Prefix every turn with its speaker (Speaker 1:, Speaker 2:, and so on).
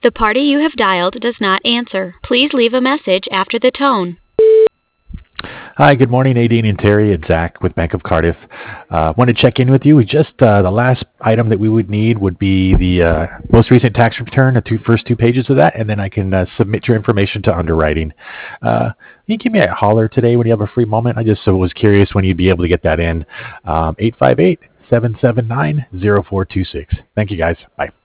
Speaker 1: The party you have dialed does not answer. Please leave a message after the tone.
Speaker 2: Hi, good morning, Nadine and Terry. It's Zach with Bank of Cardiff. Want to check in with you. The last item that we would need would be the most recent tax return, the first two pages of that, and then I can submit your information to underwriting. Can you give me a holler today when you have a free moment? I just was curious when you'd be able to get that in. 858-779-0426. Thank you, guys. Bye.